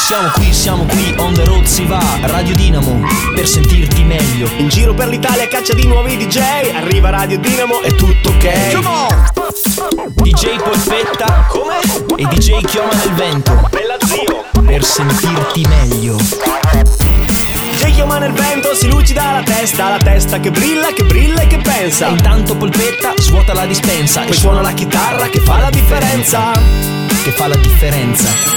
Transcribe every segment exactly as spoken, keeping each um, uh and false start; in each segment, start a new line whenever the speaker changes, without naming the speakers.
Siamo qui, siamo qui, on the road si va. Radio Dinamo, per sentirti meglio.
In giro per l'Italia caccia di nuovi D J. Arriva Radio Dinamo, è tutto ok. Come on!
D J Polpetta.
Come?
E D J Chioma nel vento.
Bella zio.
Per sentirti meglio.
D J Chioma nel vento, si lucida la testa. La testa che brilla, che brilla e che pensa.
E intanto Polpetta svuota la dispensa.
Poi suona la chitarra che fa la differenza.
Che fa la differenza.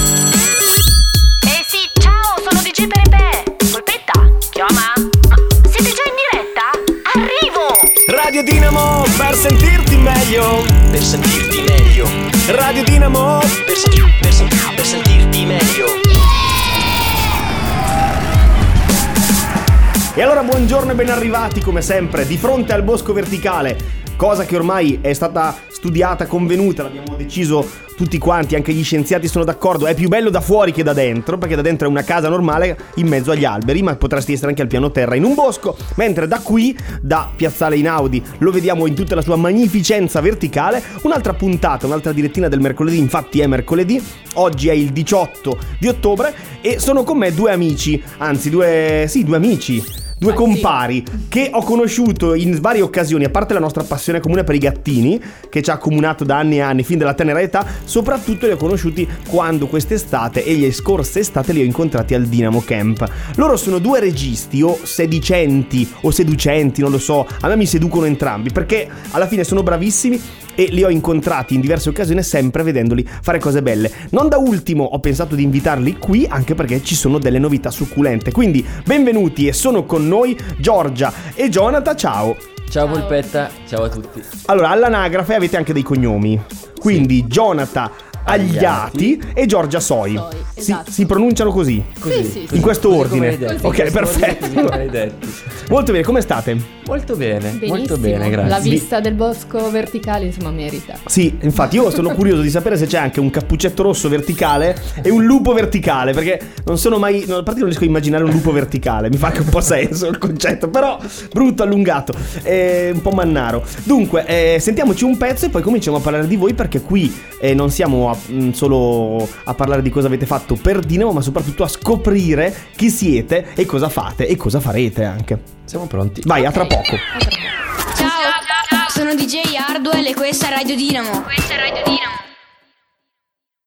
D J Pepe, Polpetta, Chioma, ma siete già in diretta? Arrivo!
Radio Dinamo, per sentirti meglio.
Per sentirti meglio.
Radio Dinamo,
per, sen- per, sen- per sentirti meglio.
E allora buongiorno e ben arrivati come sempre di fronte al bosco verticale, cosa che ormai è stata studiata, convenuta, l'abbiamo deciso tutti quanti, anche gli scienziati sono d'accordo, è più bello da fuori che da dentro, perché da dentro è una casa normale in mezzo agli alberi, ma potresti essere anche al piano terra in un bosco, mentre da qui, da Piazzale Einaudi, lo vediamo in tutta la sua magnificenza verticale. Un'altra puntata, un'altra direttina del mercoledì, infatti è mercoledì, oggi è il diciotto di ottobre e sono con me due amici, anzi due, sì, due amici. Due compari che ho conosciuto in varie occasioni, a parte la nostra passione comune per i gattini che ci ha accomunato da anni e anni, fin dalla tenera età, soprattutto li ho conosciuti quando quest'estate e le scorse estate li ho incontrati al Dinamo Camp. Loro sono due registi o sedicenti o seducenti, non lo so, a me mi seducono entrambi perché alla fine sono bravissimi e li ho incontrati in diverse occasioni sempre vedendoli fare cose belle. Non da ultimo ho pensato di invitarli qui anche perché ci sono delle novità succulente, quindi benvenuti e sono con noi Giorgia e Jonathan, ciao!
Ciao Polpetta, ciao a tutti.
Allora, all'anagrafe avete anche dei cognomi, quindi sì. Jonathan Agliati e Giorgia Soi,
Soi
si,
esatto.
si pronunciano così?
Sì, sì,
in
sì.
questo
Così
ordine?
come hai detto.
Ok,
Così
perfetto.
come hai detto.
Molto bene, come state?
Molto bene,
Benissimo.
molto bene, grazie.
La vista del bosco verticale insomma merita.
Sì, infatti io sono curioso di sapere se c'è anche un cappuccetto rosso verticale e un lupo verticale, perché non sono mai, no, a parte non riesco a immaginare un lupo verticale, mi fa anche un po' senso il concetto, però brutto, allungato, eh, un po' mannaro. Dunque, eh, sentiamoci un pezzo e poi cominciamo a parlare di voi, perché qui eh, non siamo a, mh, solo a parlare di cosa avete fatto per Dinamo, ma soprattutto a scoprire chi siete e cosa fate e cosa farete anche.
Siamo pronti.
Vai,
Okay.
a tra poco.
Ciao, sono D J Hardwell e questa è Radio Dinamo.
Questa è Radio Dinamo.